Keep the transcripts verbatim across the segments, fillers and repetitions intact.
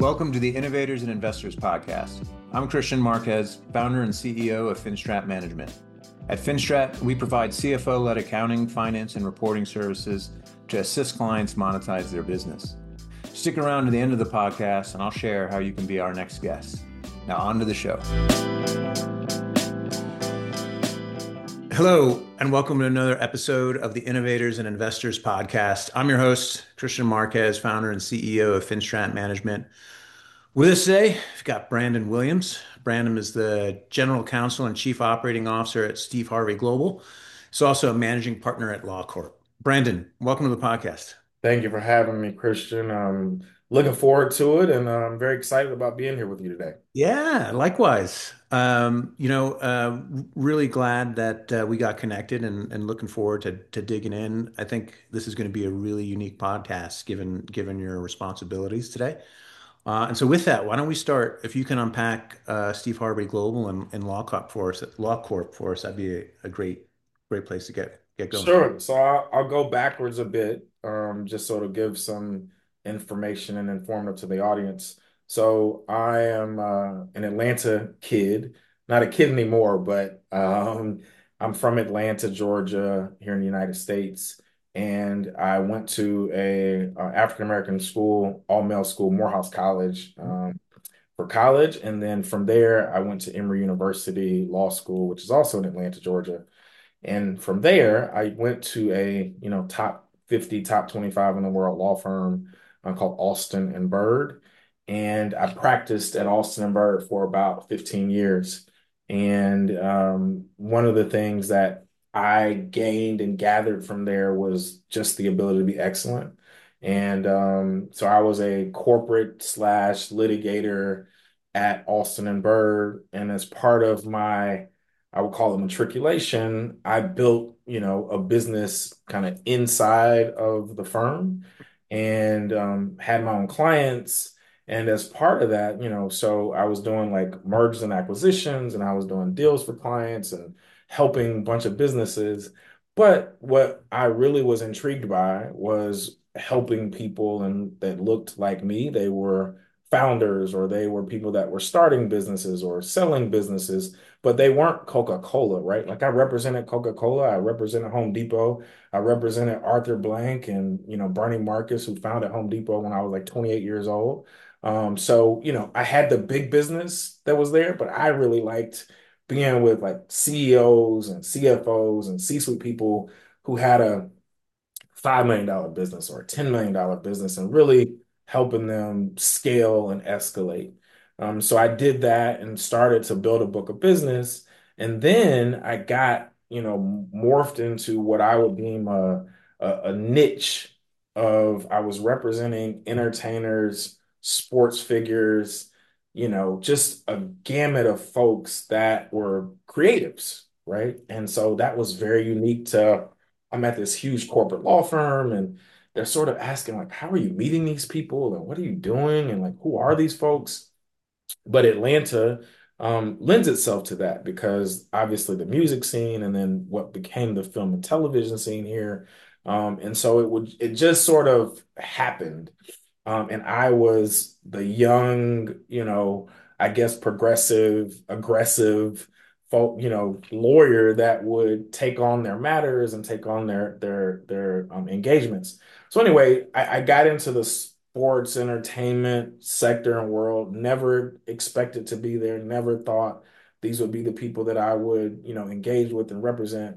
Welcome to the Innovators and Investors Podcast. I'm Christian Marquez, founder and C E O of Finstrat Management. At Finstrat, we provide C F O-led accounting, finance, and reporting services to assist clients monetize their business. Stick around to the end of the podcast, and I'll share how you can be our next guest. Now, on to the show. Hello, and welcome to another episode of the Innovators and Investors Podcast. I'm your host, Christian Marquez, founder and C E O of Finstrat Management. With us today, we've got Brandon Williams. Brandon is the General Counsel and Chief Operating Officer at Steve Harvey Global. He's also a Managing Partner at LawCorp. Brandon, welcome to the podcast. Thank you for having me, Christian. I'm looking forward to it, and I'm very excited about being here with you today. Yeah, likewise. Um, you know, uh, really glad that uh, we got connected and, and looking forward to, to digging in. I think this is going to be a really unique podcast given given your responsibilities today. Uh, and so with that, why don't we start, if you can unpack uh, Steve Harvey Global and, and Law Corp for us, Law Corp for us, that'd be a, a great, great place to get get going. Sure. So I'll, I'll go backwards a bit, um, just sort of give some information and informative to the audience. So I am uh, an Atlanta kid, not a kid anymore, but um, I'm from Atlanta, Georgia, here in the United States. And I went to a, uh African American school, all male school, Morehouse College, um, for college. And then from there, I went to Emory University Law School, which is also in Atlanta, Georgia. And from there, I went to a, you know, top fifty, top twenty-five in the world law firm uh, called Alston and Bird. And I practiced at Alston and Bird for about fifteen years. And um, one of the things that I gained and gathered from there was just the ability to be excellent. And um, so I was a corporate slash litigator at Alston and Bird. And as part of my I would call it matriculation. I built, you know, a business kind of inside of the firm and um, had my own clients. And as part of that, you know, so I was doing like mergers and acquisitions and I was doing deals for clients and helping a bunch of businesses. But what I really was intrigued by was helping people and that looked like me. They were founders or they were people that were starting businesses or selling businesses, but they weren't Coca-Cola, right? Like I represented Coca-Cola, I represented Home Depot, I represented Arthur Blank and, you know, Bernie Marcus, who founded Home Depot when I was like twenty-eight years old. Um, so, you know, I had the big business that was there, but I really liked being with like C E Os and C F Os and C-suite people who had a five million dollar business or a ten million dollar business and really helping them scale and escalate. Um, so I did that and started to build a book of business. And then I got, you know, morphed into what I would deem a, a, a niche of I was representing entertainers, sports figures, you know, just a gamut of folks that were creatives, right? And so that was very unique to I'm at this huge corporate law firm and they're sort of asking like, how are you meeting these people and what are you doing? And like, who are these folks? But Atlanta um, lends itself to that because obviously the music scene and then what became the film and television scene here. Um, and so it would, it just sort of happened. Um, and I was the young, you know, I guess progressive, aggressive folk, you know, lawyer that would take on their matters and take on their their their um, engagements. So anyway, I, I got into the sports entertainment sector and world. Never expected to be there. Never thought these would be the people that I would, you know, engage with and represent.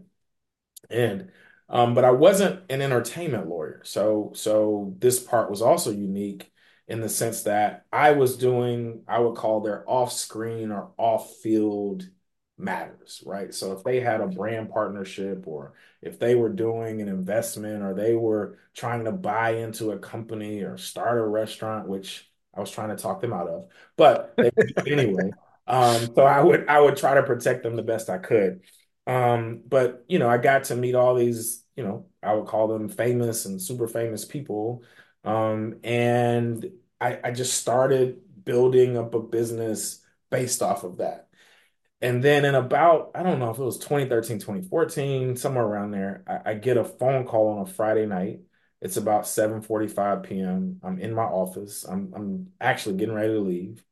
And um, but I wasn't an entertainment lawyer. So so this part was also unique in the sense that I was doing, I would call their off-screen or off-field matters, right? So if they had a brand partnership or if they were doing an investment or they were trying to buy into a company or start a restaurant, which I was trying to talk them out of, but they would do it anyway. Um, so I would I would try to protect them the best I could. Um, but you know, I got to meet all these, you know, I would call them famous and super famous people. Um, and I, I just started building up a business based off of that. And then in about, I don't know if it was twenty thirteen, twenty fourteen, somewhere around there, I, I get a phone call on a Friday night. It's about seven forty-five p m. I'm in my office. I'm I'm actually getting ready to leave.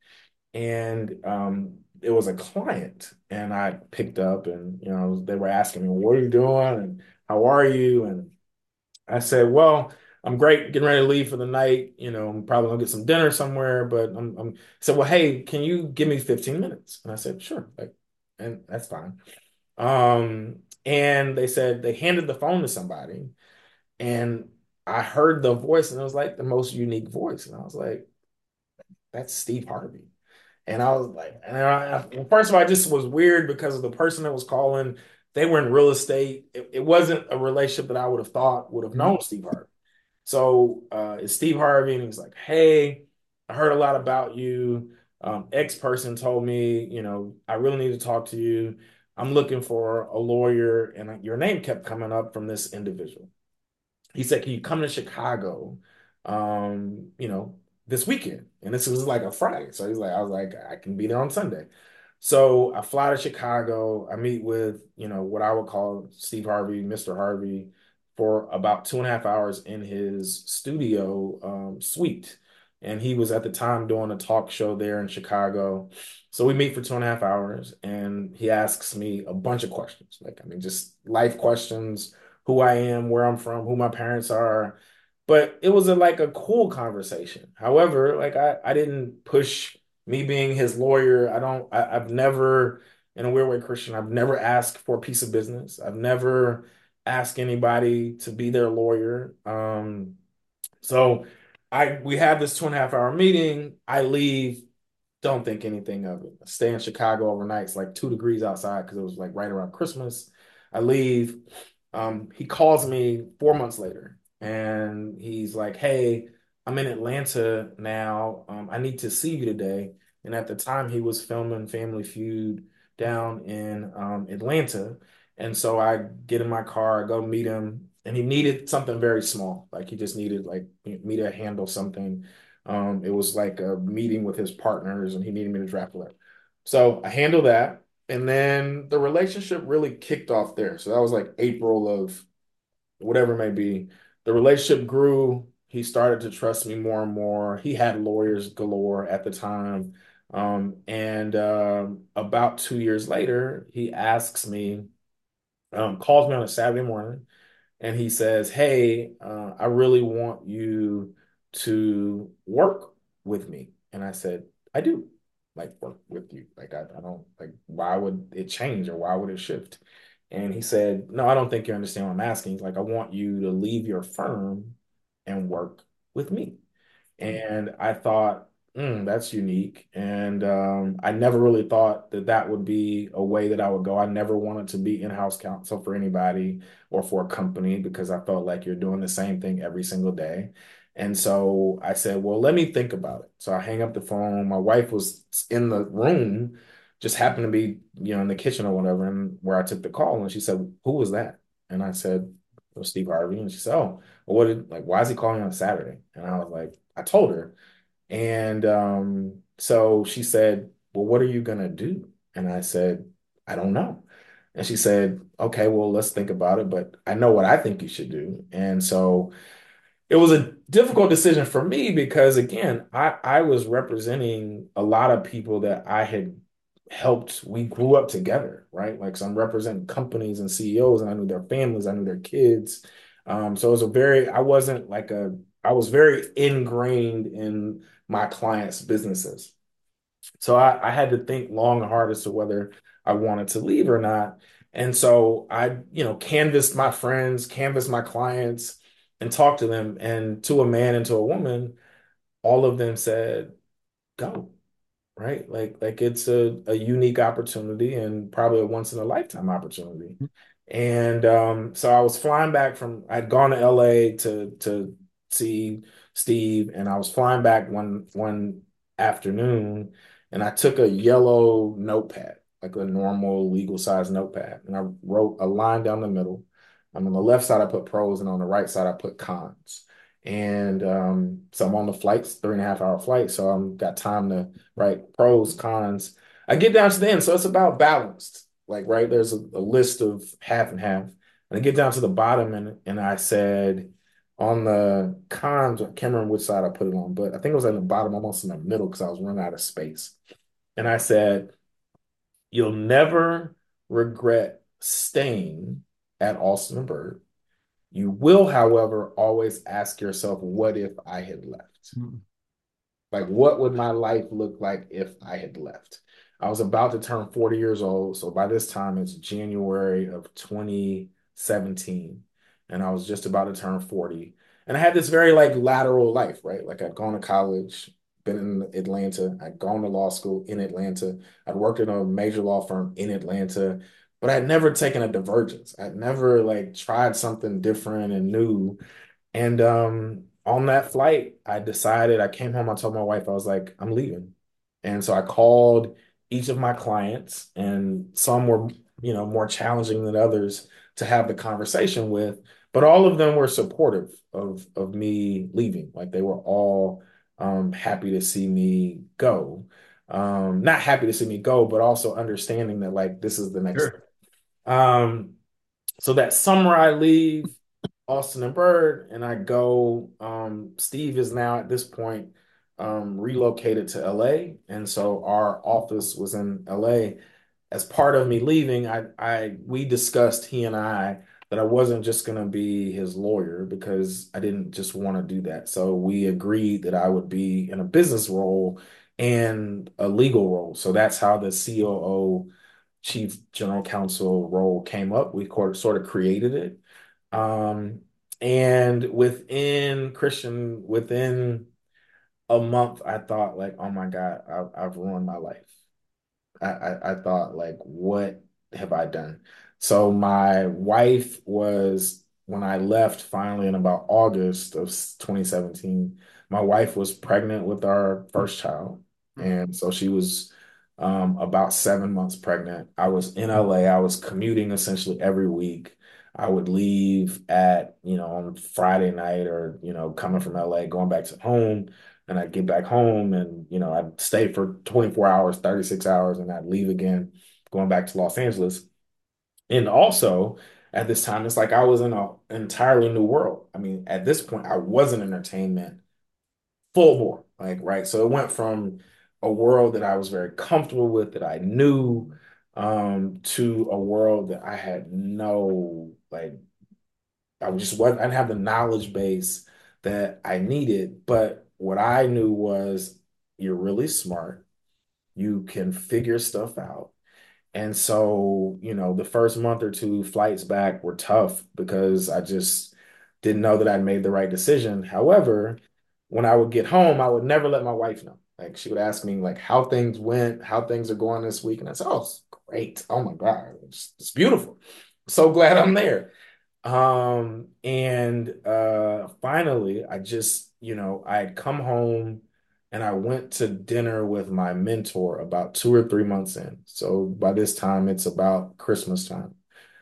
And um, it was a client, and I picked up, and you know they were asking me, "What are you doing? And how are you?" And I said, "Well, I'm great, getting ready to leave for the night. You know, I'm probably gonna get some dinner somewhere, but I'm." I'm I said, "Well, hey, can you give me fifteen minutes?" And I said, "Sure," like, and that's fine. Um, and they said they handed the phone to somebody, and I heard the voice, and it was like the most unique voice, and I was like, "That's Steve Harvey." And I was like, and I, well, first of all, I just was weird because of the person that was calling. They were in real estate. It, it wasn't a relationship that I would have thought would have Mhm. known Steve Harvey. So uh, it's Steve Harvey, and he's like, "Hey, I heard a lot about you. Um, X person told me, you know, I really need to talk to you. I'm looking for a lawyer, and your name kept coming up from this individual." He said, "Can you come to Chicago, um, you know, this weekend?" And this was like a Friday. So he's like, I was like, I can be there on Sunday. So I fly to Chicago. I meet with, you know, what I would call Steve Harvey, mister Harvey, for about two and a half hours in his studio um, suite. And he was at the time doing a talk show there in Chicago. So we meet for two and a half hours, and he asks me a bunch of questions. Like, I mean, just life questions, who I am, where I'm from, who my parents are. But it was a, like a cool conversation. However, like I, I didn't push me being his lawyer. I don't, I, I've never, in a weird way, Christian, I've never asked for a piece of business. I've never asked anybody to be their lawyer. Um, so I we have this two and a half hour meeting. I leave, don't think anything of it. I stay in Chicago overnight. It's like two degrees outside because it was like right around Christmas. I leave. Um, he calls me four months later, and he's like, "Hey, I'm in Atlanta now. Um, I need to see you today." And at the time, he was filming Family Feud down in um, Atlanta. And so I get in my car, I go meet him, and he needed something very small. Like he just needed like me to handle something. Um, it was like a meeting with his partners, and he needed me to draft a letter. So I handled that. And then the relationship really kicked off there. So that was like April of whatever it may be. The relationship grew. He started to trust me more and more. He had lawyers galore at the time. Um, and um, about two years later, he asks me, um, calls me on a Saturday morning, and he says, "Hey, uh, I really want you to work with me." And I said, "I do like work with you. Like I, I don't like why would it change or why would it shift?" And he said, "No, I don't think you understand what I'm asking. He's like, I want you to leave your firm and work with me." And I thought, mm, that's unique. And um, I never really thought that that would be a way that I would go. I never wanted to be in-house counsel for anybody or for a company because I felt like you're doing the same thing every single day. And so I said, well, let me think about it. So I hang up the phone. My wife was in the room, just happened to be, you know, in the kitchen or whatever, and where I took the call. And she said, "Who was that?" And I said, "It was Steve Harvey." And she said, "Oh, well, what did, like, why is he calling on a Saturday?" And I was like, I told her. And um, so she said, "Well, what are you gonna do?" And I said, "I don't know." And she said, "Okay, well, let's think about it, but I know what I think you should do." And so it was a difficult decision for me because again, I, I was representing a lot of people that I had helped. We grew up together, right? Like, so I'm representing companies and C E Os, and I knew their families, I knew their kids. Um, so it was a very, I wasn't like a, I was very ingrained in my clients' businesses. So I, I had to think long and hard as to whether I wanted to leave or not. And so I, you know, canvassed my friends, canvassed my clients, and talked to them. And to a man and to a woman, all of them said, "Go." Right? Like, like it's a, a unique opportunity and probably a once in a lifetime opportunity. And um, so I was flying back from, I'd gone to L A to to see Steve, and I was flying back one one afternoon, and I took a yellow notepad, like a normal legal size notepad, and I wrote a line down the middle. And on the left side, I put pros, and on the right side, I put cons. And um, so I'm on the flights, three and a half hour flight. So I'm got time to write pros, cons. I get down to the end. So it's about balanced. Like, right, there's a, a list of half and half. And I get down to the bottom, and, and I said, on the cons, I can't remember which side I put it on, but I think it was at the bottom, almost in the middle, because I was running out of space. And I said, you'll never regret staying at Austin and Bird. You will, however, always ask yourself, what if I had left? Mm. Like, what would my life look like if I had left? I was about to turn forty years old. So by this time, it's January of twenty seventeen. And I was just about to turn forty. And I had this very like lateral life, right? Like I'd gone to college, been in Atlanta, I'd gone to law school in Atlanta, I'd worked in a major law firm in Atlanta, but I'd never taken a divergence. I'd never like tried something different and new. And um, on that flight, I decided, I came home, I told my wife, I was like, I'm leaving. And so I called each of my clients, and some were, you know, more challenging than others to have the conversation with, but all of them were supportive of of me leaving. Like they were all um, happy to see me go. Um, not happy to see me go, but also understanding that like this is the next thing. Sure. Um, so that summer I leave Austin and Bird, and I go. Um, Steve is now at this point um, relocated to L A, and so our office was in L A. As part of me leaving, I, I we discussed he and I that I wasn't just going to be his lawyer because I didn't just want to do that. So we agreed that I would be in a business role and a legal role. So that's how the C O O, Chief General Counsel role came up. We sort of created it. Um, and within Christian, within a month, I thought like, oh my God, I've, I've ruined my life. I, I, I thought like, what have I done? So my wife was, when I left finally in about August of twenty seventeen, my wife was pregnant with our first child. And so she was um, about seven months pregnant. I was in L A. I was commuting essentially every week. I would leave at, you know, on Friday night or, you know, coming from L A, going back to home, and I'd get back home and, you know, I'd stay for twenty-four hours, thirty-six hours, and I'd leave again, going back to Los Angeles. And also at this time, it's like I was in a, an entirely new world. I mean, at this point, I was in entertainment full bore, like, right. So it went from a world that I was very comfortable with, that I knew, um, to a world that I had no, like, I just wasn't, I didn't have the knowledge base that I needed. But what I knew was you're really smart. You can figure stuff out. And so, you know, the first month or two flights back were tough because I just didn't know that I'd made the right decision. However, when I would get home, I would never let my wife know. Like she would ask me like how things went, how things are going this week. And I said, oh, it's great. Oh my God, it's, it's beautiful. So glad I'm there. Um, and uh finally I just, you know, I had come home and I went to dinner with my mentor about two or three months in. So by this time it's about Christmas time.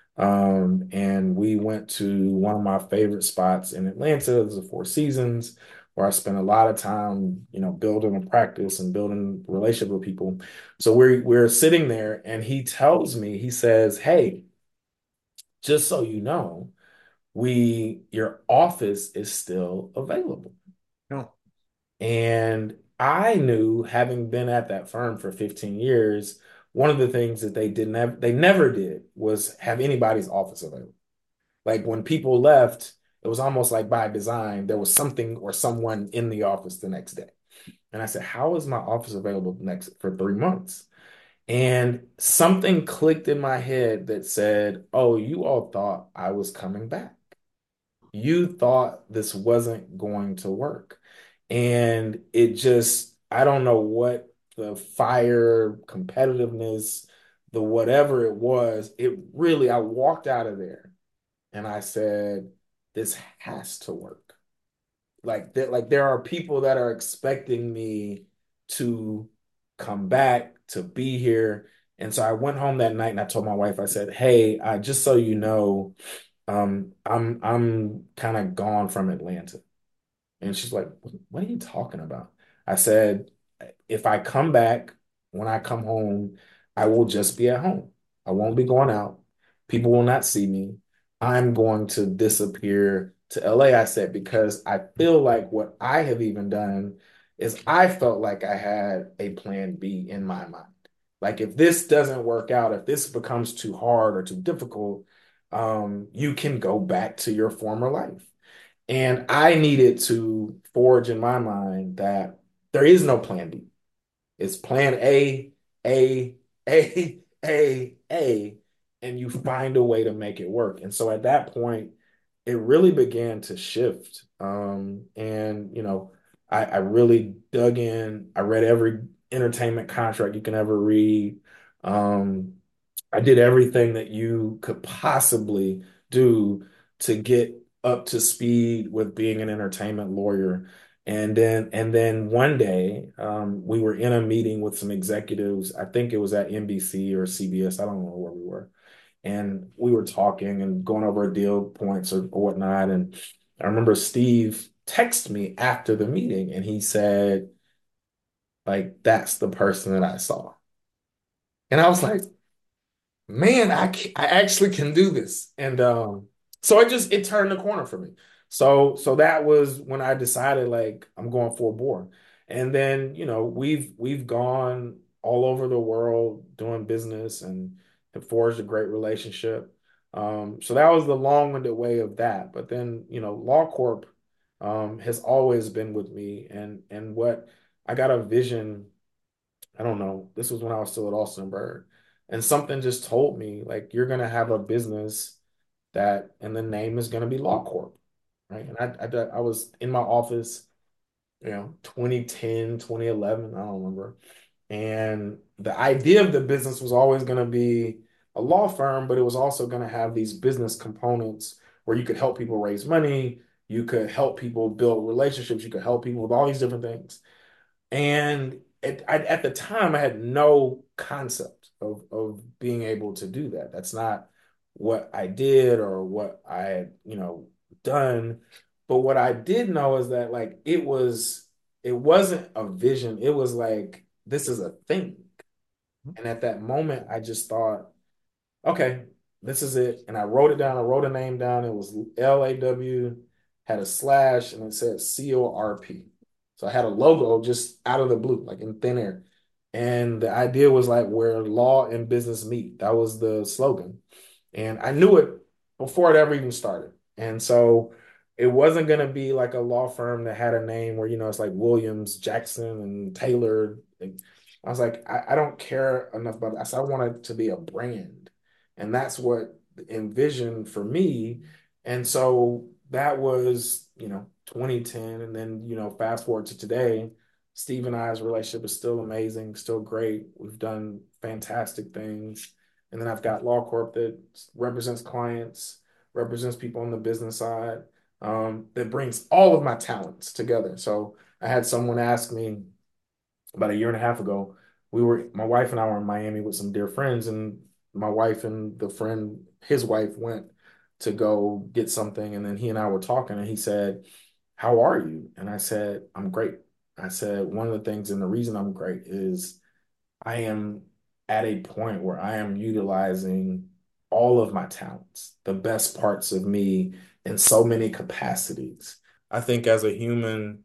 Um, and we went to one of my favorite spots in Atlanta, the Four Seasons, where I spent a lot of time, you know, building a practice and building a relationship with people. So we're we're sitting there and he tells me, he says, hey, just so you know, we your office is still available. No. And I knew, having been at that firm for fifteen years, one of the things that they didn't have, they never did was have anybody's office available. Like when people left, it was almost like by design, there was something or someone in the office the next day. And I said, how is my office available next for three months? And something clicked in my head that said, oh, you all thought I was coming back. You thought this wasn't going to work. And it just, I don't know what the fire, competitiveness, the whatever it was, it really, I walked out of there and I said, this has to work. Like that, like there are people that are expecting me to come back, to be here. And so I went home that night and I told my wife, I said, hey, uh, just so you know, um, I'm I'm kind of gone from Atlanta. And she's like, what are you talking about? I said, if I come back, when I come home, I will just be at home. I won't be going out. People will not see me. I'm going to disappear to L A, I said, because I feel like what I have even done is I felt like I had a plan B in my mind. Like if this doesn't work out, if this becomes too hard or too difficult, um, you can go back to your former life. And I needed to forge in my mind that there is no plan B. It's plan A, A, A, A, A, and you find a way to make it work. And so at that point, it really began to shift. Um, and you know, I, I really dug in. I read every entertainment contract you can ever read. Um, I did everything that you could possibly do to get up to speed with being an entertainment lawyer. And then, and then one day, um, we were in a meeting with some executives. I think it was at N B C or C B S. I don't know where we were. And we were talking and going over deal points or, or whatnot. And I remember Steve texted me after the meeting and he said, like, that's the person that I saw. And I was like, man, I can, I actually can do this. And um, so it just it turned the corner for me. So so that was when I decided like I'm going full bore. And then, you know, we've we've gone all over the world doing business and have forged a great relationship. Um, so that was the long-winded way of that. But then, you know, Law Corp um, has always been with me and and what I got a vision. I don't know. This was when I was still at Austin Bird. And something just told me, like, you're going to have a business that, and the name is going to be Law Corp. Right. And I, I, I was in my office, you know, twenty ten, twenty eleven, I don't remember. And the idea of the business was always going to be a law firm, but it was also going to have these business components where you could help people raise money, you could help people build relationships, you could help people with all these different things. And at, I, at the time, I had no concept of, of being able to do that. That's not what I did or what I had, you know, done. But what I did know is that like it was, it wasn't a vision. It was like, this is a thing. And at that moment, I just thought, okay, this is it. And I wrote it down. I wrote a name down. It was L A W, had a slash, and it said C O R P. So I had a logo just out of the blue, like in thin air. And the idea was like where law and business meet. That was the slogan. And I knew it before it ever even started. And so it wasn't going to be like a law firm that had a name where, you know, it's like Williams, Jackson, and Taylor. I was like, I, I don't care enough about it. I said, I want it to be a brand. And that's what envisioned for me. And so that was, you know, twenty ten. And then, you know, fast forward to today, Steve and I's relationship is still amazing, still great. We've done fantastic things. And then I've got Law Corp that represents clients, represents people on the business side, um, that brings all of my talents together. So I had someone ask me about a year and a half ago, we were my wife and I were in Miami with some dear friends, and my wife and the friend, his wife, went to go get something, and then he and I were talking, and he said, "How are you?" And I said, "I'm great." I said, "One of the things, and the reason I'm great is I am at a point where I am utilizing all of my talents, the best parts of me in so many capacities. I think as a human,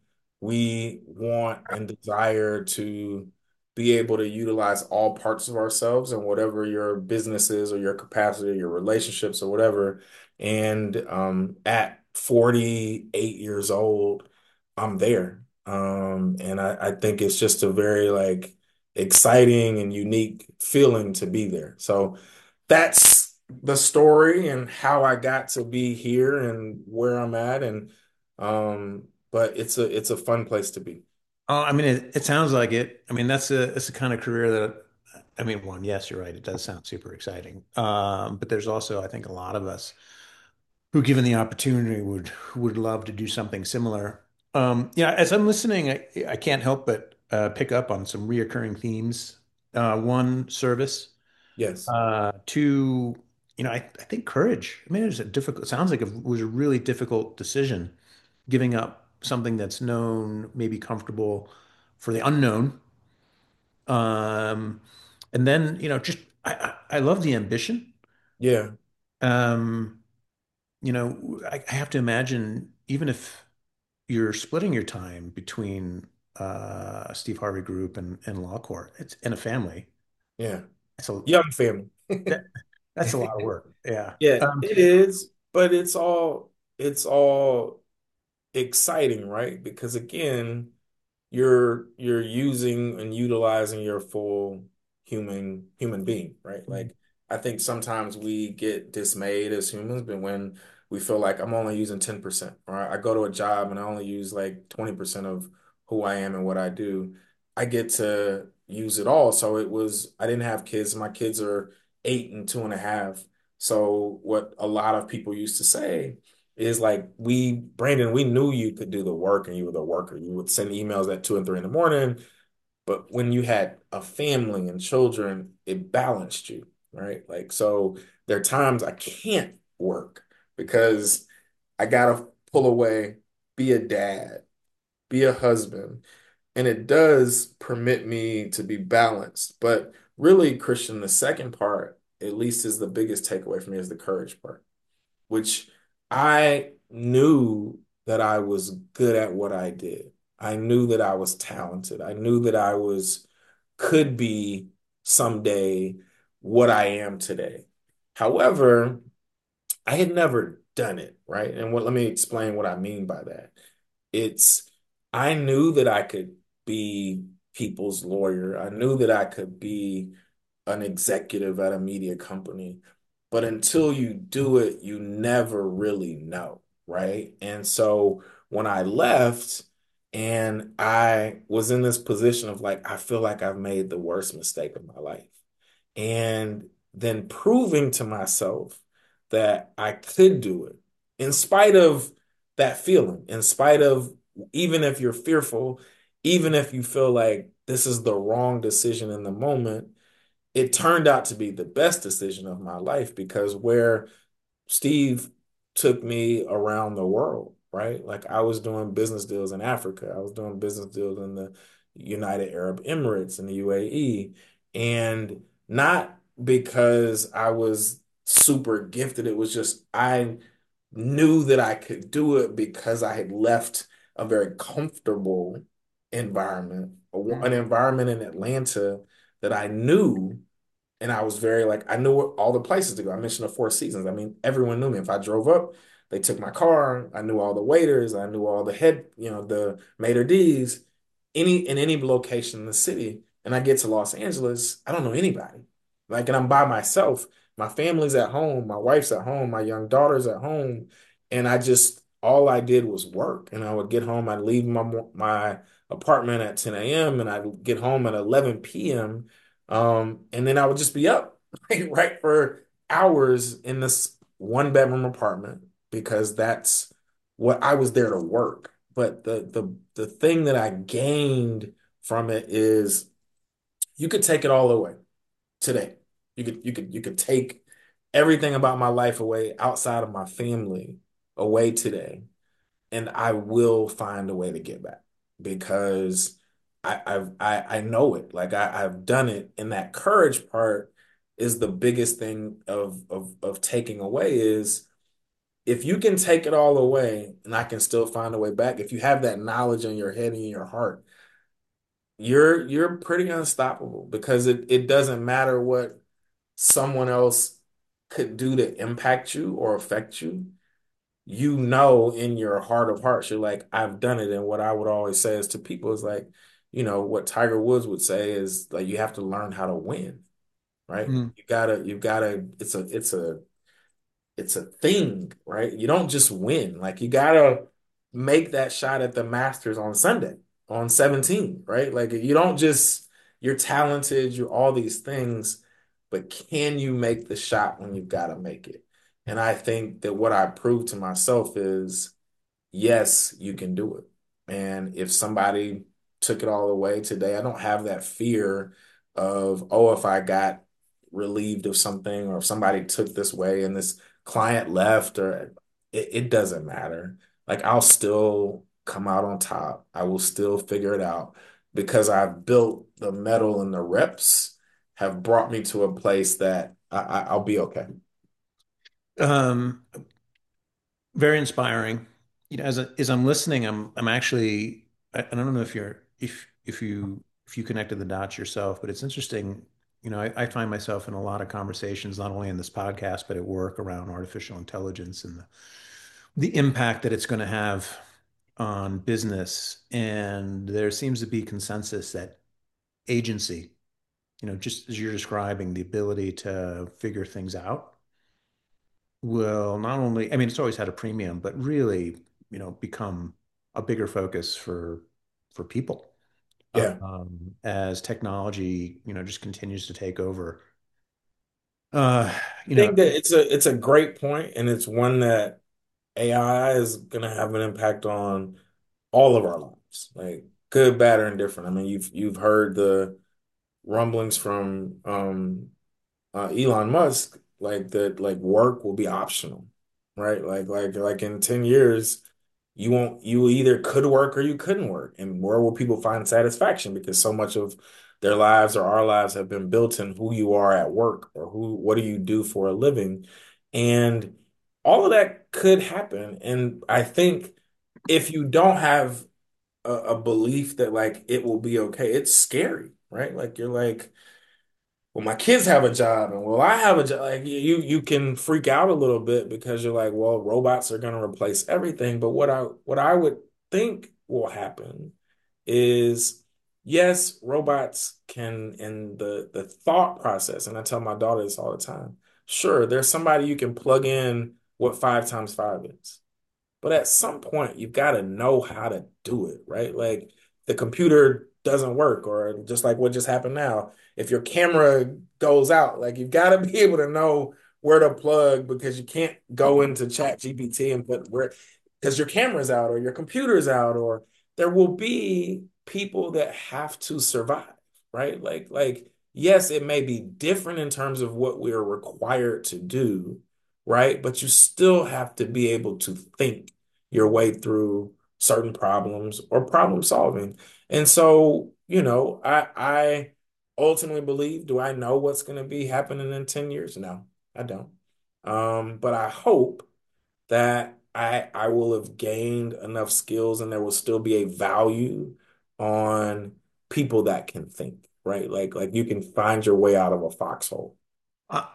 we want and desire to be able to utilize all parts of ourselves and whatever your business is or your capacity, your relationships or whatever. And um, at forty-eight years old, I'm there. Um, and I, I think it's just a very like exciting and unique feeling to be there. So that's the story and how I got to be here and where I'm at. And um, but it's a it's a fun place to be. Oh, I mean, it, it sounds like it. I mean, that's a it's the kind of career that, I mean, one, yes, you're right. It does sound super exciting. Um, but there's also, I think, a lot of us who, given the opportunity, would would love to do something similar. Um, yeah, as I'm listening, I, I can't help but uh, pick up on some reoccurring themes. Uh, one, service. Yes. Uh, two, you know, I, I think courage. I mean, it was a difficult. It sounds like it was a really difficult decision, giving up something that's known, maybe comfortable, for the unknown. Um, and then, you know, just I, I, I love the ambition. Yeah. Um, you know, I, I have to imagine even if you're splitting your time between uh, Steve Harvey Group and, and Law Court, it's in a family. Yeah. It's a Young family. that, that's a lot of work. Yeah. Yeah, Um, it is, but it's all it's all exciting, right? Because again, you're you're using and utilizing your full human human being, right? Like I think sometimes we get dismayed as humans, but when we feel like I'm only using ten percent, or I go to a job and I only use like twenty percent of who I am and what I do, I get to use it all. So it was, I didn't have kids. My kids are eight and two and a half. So what a lot of people used to say is like, we, Brandon, we knew you could do the work and you were the worker. You would send emails at two and three in the morning, but when you had a family and children, it balanced you, right? Like, so there are times I can't work because I gotta pull away, be a dad, be a husband, and it does permit me to be balanced. But really, Christian, the second part, at least, is the biggest takeaway for me is the courage part, which I knew that I was good at what I did. I knew that I was talented. I knew that I was could be someday what I am today. However, I had never done it, right? And what let me explain what I mean by that. It's I knew that I could be people's lawyer. I knew that I could be an executive at a media company. But until you do it, you never really know, right? And so when I left and I was in this position of like, I feel like I've made the worst mistake of my life. And then proving to myself that I could do it in spite of that feeling, in spite of even if you're fearful, even if you feel like this is the wrong decision in the moment, it turned out to be the best decision of my life because where Steve took me around the world, right? Like I was doing business deals in Africa. I was doing business deals in the United Arab Emirates and the U A E. And not because I was super gifted. It was just I knew that I could do it because I had left a very comfortable environment, an environment in Atlanta that I knew and I was very like, I knew all the places to go. I mentioned the Four Seasons. I mean, everyone knew me. If I drove up, they took my car. I knew all the waiters. I knew all the head, you know, the maitre d's, any in any location in the city. And I get to Los Angeles, I don't know anybody. Like, and I'm by myself. My family's at home. My wife's at home. My young daughter's at home. And I just, all I did was work. And I would get home. I'd leave my my apartment at ten a m and I'd get home at eleven p m um, and then I would just be up right, right for hours in this one bedroom apartment because that's what I was there to work. But the the the thing that I gained from it is you could take it all away today. You could you could you could take everything about my life away outside of my family away today and I will find a way to get back because I, I've I, I know it. Like I, I've done it, and that courage part is the biggest thing of of of taking away is if you can take it all away and I can still find a way back. If you have that knowledge in your head and in your heart, you're you're pretty unstoppable because it it doesn't matter what someone else could do to impact you or affect you you know in your heart of hearts, you're like, I've done it. And what I would always say is to people is like, you know, what Tiger Woods would say is like you have to learn how to win, right? Mm. You gotta, you gotta, it's a it's a it's a thing, right? You don't just win. Like you gotta make that shot at the Masters on Sunday, on seventeen, right? Like you don't just you're talented, you're all these things, but can you make the shot when you've got to make it? And I think that what I proved to myself is yes, you can do it. And if somebody took it all away today, I don't have that fear of, oh, if I got relieved of something or if somebody took this way and this client left or it, it doesn't matter. Like I'll still come out on top. I will still figure it out because I've built the metal and the reps have brought me to a place that I, I, I'll be okay. Um, Very inspiring. You know, as I, as I'm listening, I'm I'm actually I, I don't know if you're if if you if you connected the dots yourself, but it's interesting. You know, I, I find myself in a lot of conversations, not only in this podcast, but at work around artificial intelligence and the, the impact that it's going to have on business. And there seems to be consensus that agency, you know, just as you're describing, the ability to figure things out will not only, I mean, it's always had a premium, but really, you know, become a bigger focus for for people Yeah. um, as technology, you know, just continues to take over. Uh, you I know, think that it's a it's a great point, and it's one that A I is gonna have an impact on all of our lives, like good, bad, or indifferent. I mean, you've you've heard the rumblings from um uh, Elon Musk, like that, like work will be optional, right? Like, like, like in ten years, you won't, you either could work or you couldn't work. And where will people find satisfaction? Because so much of their lives or our lives have been built in who you are at work or who, what do you do for a living? And all of that could happen. And I think if you don't have a, a belief that like it will be okay, it's scary, right? Like you're like, well, my kids have a job and well, I have a job. Like you, you can freak out a little bit because you're like, well, robots are going to replace everything. But what I, what I would think will happen is, yes, robots can, in the the thought process, and I tell my daughter this all the time. Sure, there's somebody you can plug in what five times five is. But at some point, you've got to know how to do it, right? Like the computer doesn't work, or just like what just happened now, if your camera goes out, like you've got to be able to know where to plug because you can't go into Chat G P T and put where because your camera's out or your computer's out, or there will be people that have to survive, right? Like, like, yes, it may be different in terms of what we are required to do, right? But you still have to be able to think your way through certain problems or problem solving. And so, you know, I I ultimately believe, do I know what's going to be happening in ten years? No, I don't. Um, but I hope that I I will have gained enough skills and there will still be a value on people that can think, right? Like like you can find your way out of a foxhole. I,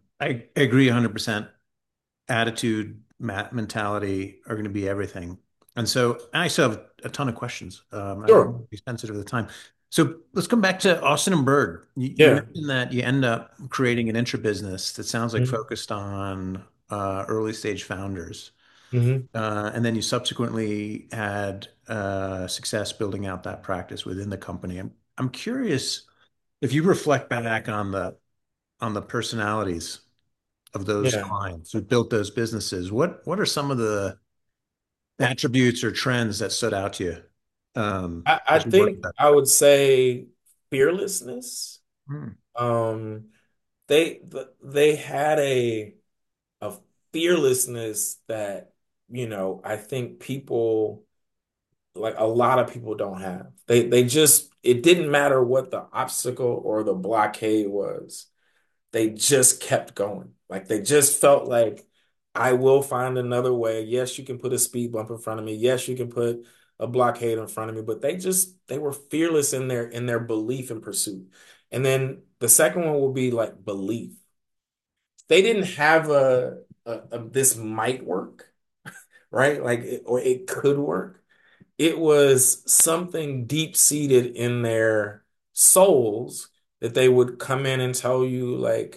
I agree one hundred percent. Attitude, mat mentality are going to be everything. And so I still have a ton of questions. Um, I Sure. want to be sensitive of the time. So let's come back to Austin and Bird. You, you Yeah. mentioned that you end up creating an intra business that sounds like hmm focused on uh, early stage founders. hmm Uh, and then you subsequently had uh, success building out that practice within the company. I'm, I'm curious if you reflect back on the on the personalities of those Yeah. clients who built those businesses, what what are some of the attributes or trends that stood out to you um, I, I as you worked think with that? I would say fearlessness. Hmm. Um, they they had a a fearlessness that, you know, I think people like a lot of people don't have. They they just it didn't matter what the obstacle or the blockade was. They just kept going. Like they just felt like I will find another way. Yes, you can put a speed bump in front of me. Yes, you can put a blockade in front of me, but they just they were fearless in their in their belief and pursuit. And then the second one will be like belief. They didn't have a, a, a this might work, right? Like it, or it could work. It was something deep seated in their souls that they would come in and tell you like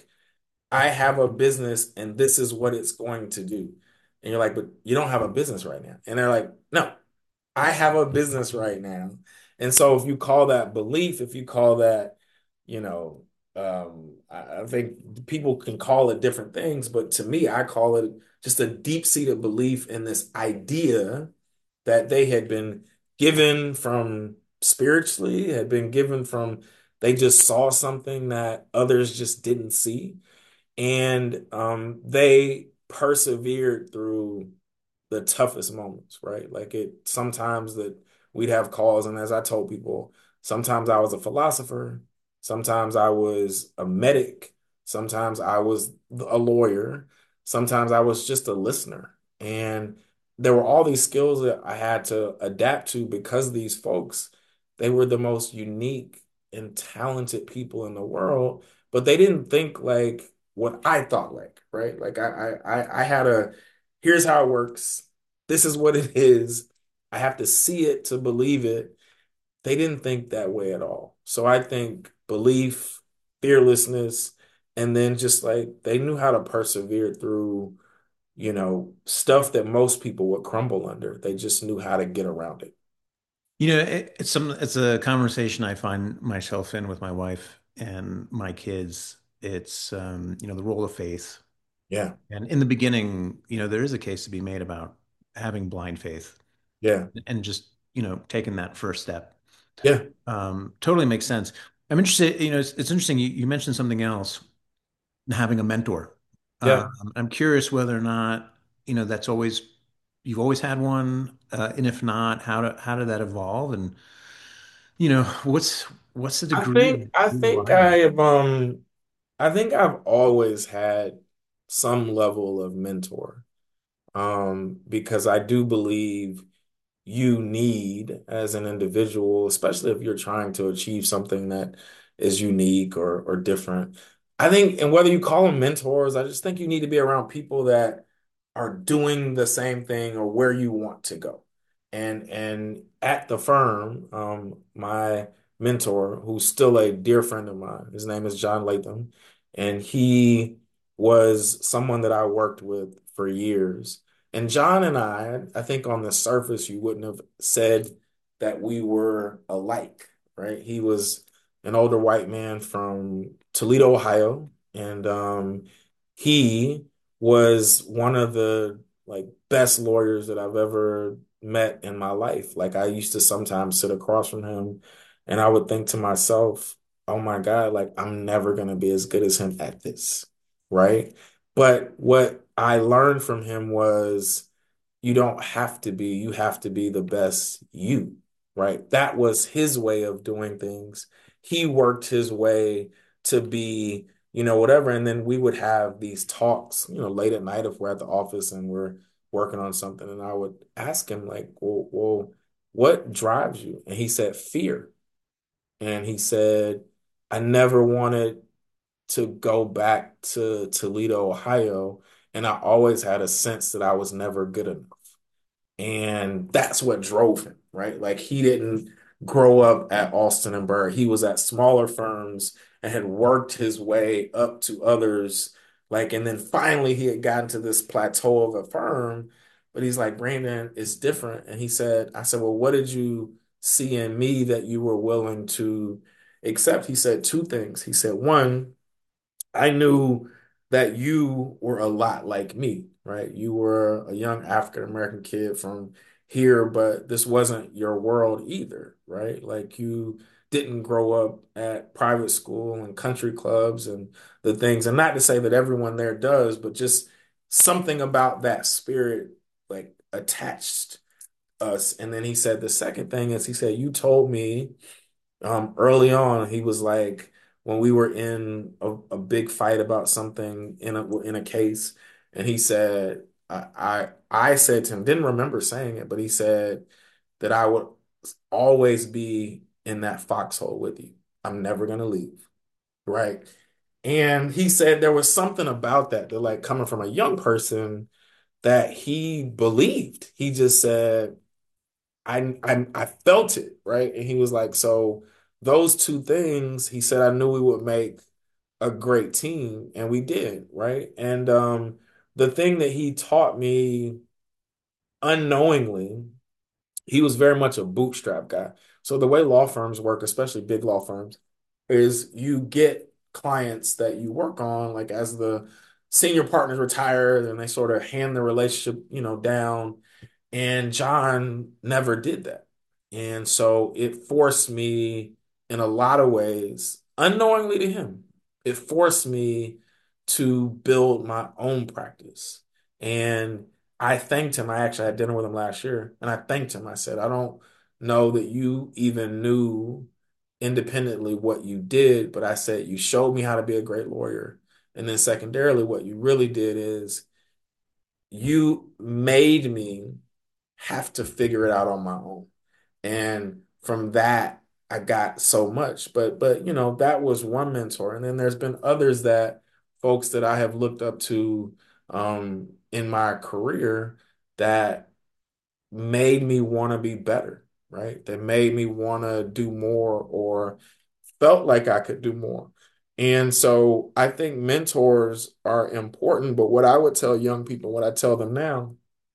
I have a business and this is what it's going to do. And you're like, but you don't have a business right now. And they're like, no, I have a business right now. And so if you call that belief, if you call that, you know, um, I, I think people can call it different things, but to me, I call it just a deep-seated belief in this idea that they had been given from spiritually, had been given from, they just saw something that others just didn't see. And um, they persevered through the toughest moments, right? Like it sometimes that we'd have calls, and as I told people, sometimes I was a philosopher, sometimes I was a medic, sometimes I was a lawyer, sometimes I was just a listener. And there were all these skills that I had to adapt to because these folks, they were the most unique and talented people in the world, but they didn't think like what I thought like, right? Like I I I I had a here's how it works. This is what it is. I have to see it to believe it. They didn't think that way at all. So I think belief, fearlessness, and then just like they knew how to persevere through, you know, stuff that most people would crumble under. They just knew how to get around it. You know, it, it's some it's a conversation I find myself in with my wife and my kids. It's um, you know, the role of faith. Yeah. And in the beginning, you know, there is a case to be made about having blind faith Yeah. and just, you know, taking that first step. Yeah. Um, totally makes sense. I'm interested, you know, it's, it's interesting. You, you mentioned something else, having a mentor. Yeah. Um, I'm curious whether or not, you know, that's always, you've always had one. Uh, and if not, how to, how did that evolve? And, you know, what's, what's the I degree of think I think I reliance? have um I think I've always had some level of mentor. Um, because I do believe you need as an individual, especially if you're trying to achieve something that is unique or or different. I think, and whether you call them mentors, I just think you need to be around people that are doing the same thing or where you want to go. And and at the firm, um, my mentor, who's still a dear friend of mine, his name is John Latham, and he was someone that I worked with for years. And John and I, I think on the surface, you wouldn't have said that we were alike, right? He was an older white man from Toledo, Ohio, and um, he was one of the like best lawyers that I've ever met in my life. Like I used to sometimes sit across from him, and I would think to myself, "Oh my God, like I'm never gonna be as good as him at this." Right? But what I learned from him was you don't have to be, you have to be the best you, right? That was his way of doing things. He worked his way to be, you know, whatever. And then we would have these talks, you know, late at night if we're at the office and we're working on something. And I would ask him, like, well, well, what drives you? And he said, fear. And he said, I never wanted to go back to Toledo, Ohio. And I always had a sense that I was never good enough. And that's what drove him, right? Like he didn't grow up at Alston and Burr. He was at smaller firms and had worked his way up to others. Like, and then finally he had gotten to this plateau of a firm. But he's like, Brandon, it's different. And he said, I said, well, what did you see in me that you were willing to accept? He said two things. He said, one, I knew that you were a lot like me, right? You were a young African American kid from here, but this wasn't your world either, right? Like you didn't grow up at private school and country clubs and the things. And not to say that everyone there does, but just something about that spirit like attached us. And then he said the second thing is he said, you told me um, early on, he was like, when we were in a, a big fight about something in a in a case, and he said, I, I I said to him, didn't remember saying it, but he said that I would always be in that foxhole with you. I'm never gonna leave, right? And he said there was something about that that, like, coming from a young person, that he believed. He just said, I, I I felt it, right? And he was like, so those two things, he said, I knew we would make a great team, and we did, right? And um, the thing that he taught me unknowingly, he was very much a bootstrap guy. So the way law firms work, especially big law firms, is you get clients that you work on, like as the senior partners retire, and they sort of hand the relationship, you know, down. And John never did that. And so it forced me in a lot of ways, unknowingly to him, it forced me to build my own practice. And I thanked him. I actually had dinner with him last year, and I thanked him. I said, I don't know that you even knew independently what you did, but I said, you showed me how to be a great lawyer. And then secondarily, what you really did is you made me have to figure it out on my own. And from that, I got so much. But but you know, that was one mentor. And then there's been others that folks that I have looked up to um in my career that made me want to be better, right? That made me want to do more or felt like I could do more. And so I think mentors are important, but what I would tell young people, what I tell them now,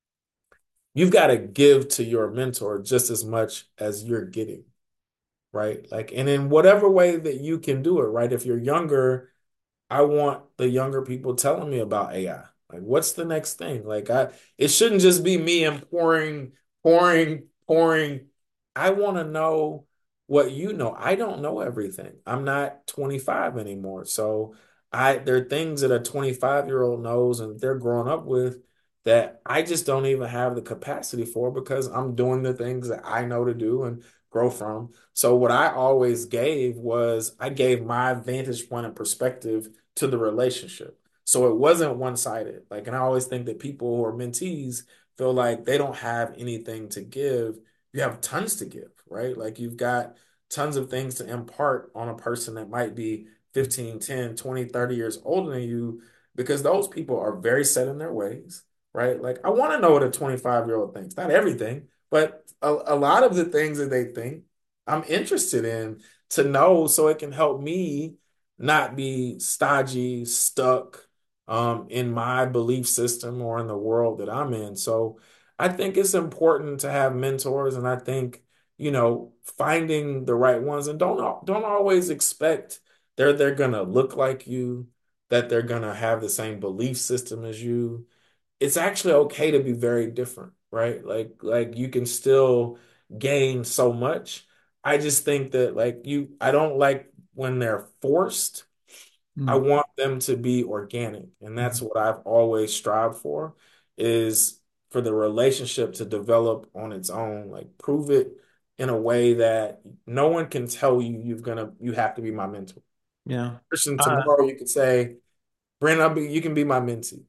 you've got to give to your mentor just as much as you're getting, right? Like, and in whatever way that you can do it, right? If you're younger, I want the younger people telling me about A I. Like, what's the next thing? Like, I it shouldn't just be me and pouring, pouring, pouring. I want to know what you know. I don't know everything. I'm not twenty-five anymore. So I there are things that a twenty-five year old knows and they're growing up with that I just don't even have the capacity for because I'm doing the things that I know to do and grow from. So what I always gave was I gave my vantage point and perspective to the relationship. So it wasn't one-sided. Like, and I always think that people who are mentees feel like they don't have anything to give. You have tons to give, right? Like you've got tons of things to impart on a person that might be fifteen, ten, twenty, thirty years older than you because those people are very set in their ways, right? Like I want to know what a twenty-five year old thinks, not everything, but a, a lot of the things that they think I'm interested in to know so it can help me not be stodgy, stuck um, in my belief system or in the world that I'm in. So I think it's important to have mentors, and I think, you know, finding the right ones and don't don't always expect they're they're gonna look like you, that they're gonna have the same belief system as you. It's actually okay to be very different, right? Like like you can still gain so much. I just think that like you I don't like when they're forced. I Mm. want them to be organic. And that's Mhm. what I've always strived for is for the relationship to develop on its own. Like prove it in a way that no one can tell you you've gonna you have to be my mentor. Yeah. Christian, Uh, tomorrow you could say, Brandon, I'll be, you can be my mentee.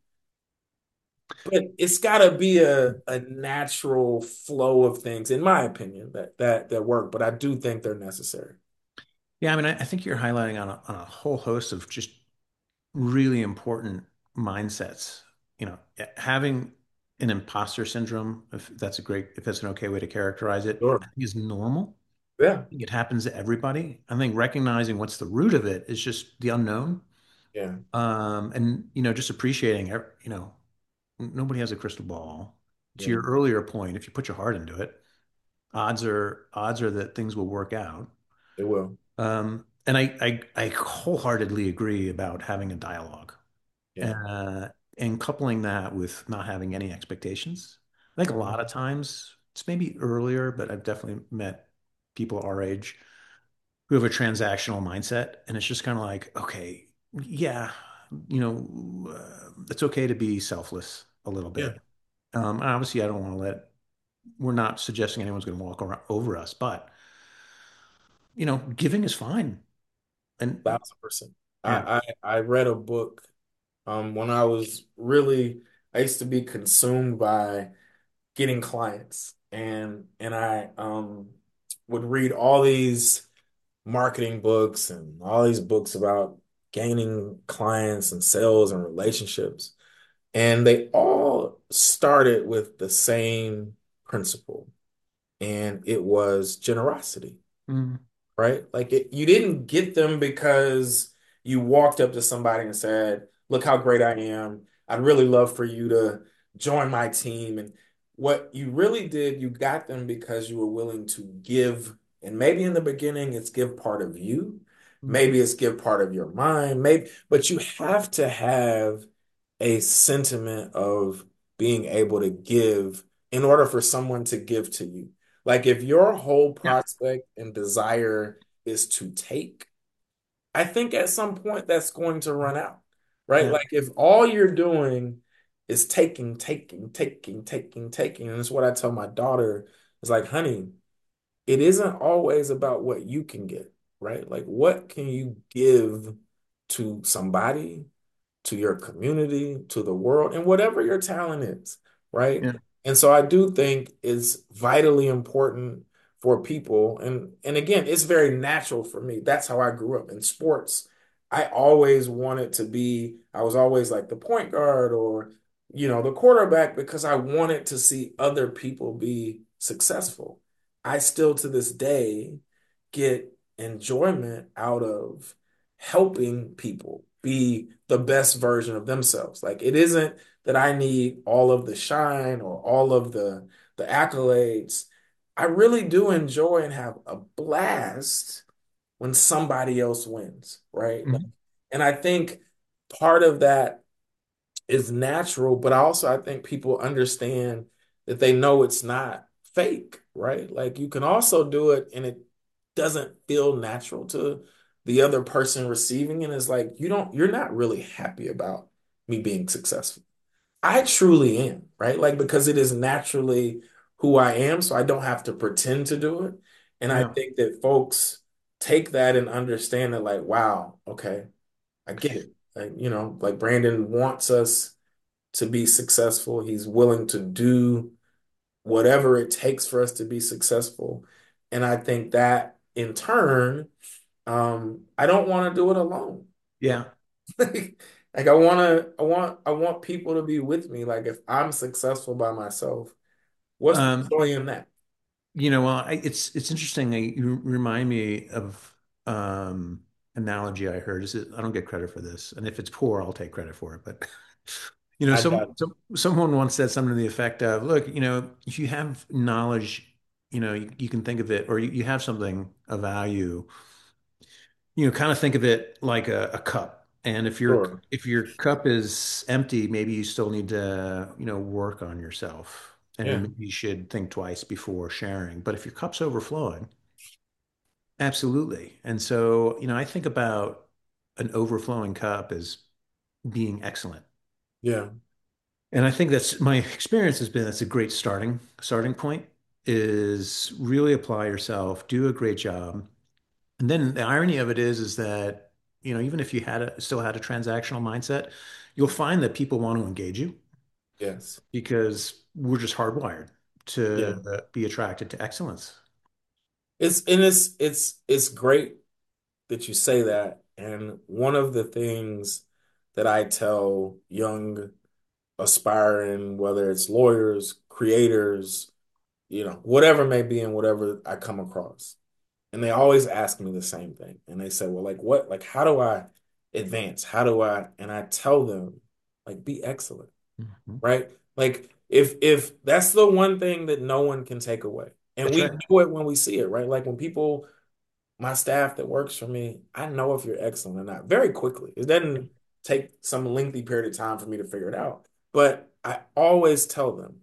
But it's gotta be a, a natural flow of things, in my opinion, that that that work. But I do think they're necessary. yeah, I mean, I, I think you're highlighting on a, on a whole host of just really important mindsets. You know, having an imposter syndrome, if that's a great, if that's an okay way to characterize it, Sure. I think is normal. Yeah. I think it happens to everybody. I think recognizing what's the root of it is just the unknown. Yeah. Um, and you know, just appreciating, ev- you know, nobody has a crystal ball. To Yeah. your earlier point, if you put your heart into it, odds are odds are that things will work out. It will. Um, and I, I I wholeheartedly agree about having a dialogue. Yeah. Uh, and coupling that with not having any expectations. I think a lot of times, it's maybe earlier, but I've definitely met people our age who have a transactional mindset. And it's just kind of like, okay, yeah, you know, uh, it's okay to be selfless a little Yeah. bit. Um, and obviously, I don't want to let, we're not suggesting anyone's going to walk around, over us, but, you know, giving is fine. And Thousand percent. yeah. I, I I read a book um when I was really I used to be consumed by getting clients and and I um would read all these marketing books and all these books about gaining clients and sales and relationships. And they all started with the same principle, and it was generosity, Mm, right? Like it, you didn't get them because you walked up to somebody and said, "Look how great I am. I'd really love for you to join my team." And what you really did, you got them because you were willing to give. And maybe in the beginning, it's give part of you. mm, Maybe it's give part of your mind. Maybe, but you have to have a sentiment of being able to give in order for someone to give to you. Like if your whole yeah. prospect and desire is to take, I think at some point that's going to run out, right? Yeah. Like if all you're doing is taking, taking, taking, taking, taking, and it's what I tell my daughter, it's like, honey, it isn't always about what you can get, right? Like what can you give to somebody to your community, to the world, and whatever your talent is, right? Yeah. And so I do think it's vitally important for people. And and again, it's very natural for me. That's how I grew up in sports. I always wanted to be, I was always like the point guard or, you know, the quarterback because I wanted to see other people be successful. I still to this day get enjoyment out of helping people be the best version of themselves. Like it isn't that I need all of the shine or all of the the accolades. I really do enjoy and have a blast when somebody else wins, right? Like, Mhm. and I think part of that is natural, but also I think people understand that they know it's not fake, right? Like you can also do it and it doesn't feel natural to the other person receiving it. It's like you don't, you're not really happy about me being successful. I truly am, right? Like because it is naturally who I am, so I don't have to pretend to do it. And I Yeah. think that folks take that and understand it like, wow, okay, I get it. Like, you know, like Brandon wants us to be successful. He's willing to do whatever it takes for us to be successful. And I think that in turn, um, I don't want to do it alone. Like, Yeah. like I want to, I want, I want people to be with me. Like if I'm successful by myself, what's the Um, joy in that? you know, well, I, it's it's interesting. I, you remind me of um analogy I heard. Is it, I don't get credit for this, and if it's poor, I'll take credit for it. But you know, I some, got it. some someone once said something to the effect of, "Look, you know, if you have knowledge, you know, you, you can think of it, or you, you have something of value. You know, kind of think of it like a, a cup. And if your Sure. if your cup is empty, maybe you still need to, you know, work on yourself, and Yeah. maybe you should think twice before sharing. But if your cup's overflowing, absolutely. And so, you know, I think about an overflowing cup as being excellent. Yeah. And I think that's my experience has been that's a great starting starting point is really apply yourself, do a great job. And then the irony of it is, is that, you know, even if you had a, still had a transactional mindset, you'll find that people want to engage you Yes. because we're just hardwired Yeah. to uh, be attracted to excellence. It's and it's it's it's great that you say that. And one of the things that I tell young aspiring, whether it's lawyers, creators, you know, whatever may be and whatever I come across. And they always ask me the same thing. And they say, well, like what, like how do I advance? How do I? And I tell them, like, be excellent, Mhm. right? Like if if that's the one thing that no one can take away. And That's we right. know it when we see it, right? Like when people, my staff that works for me, I know if you're excellent or not very quickly. It doesn't take some lengthy period of time for me to figure it out. But I always tell them,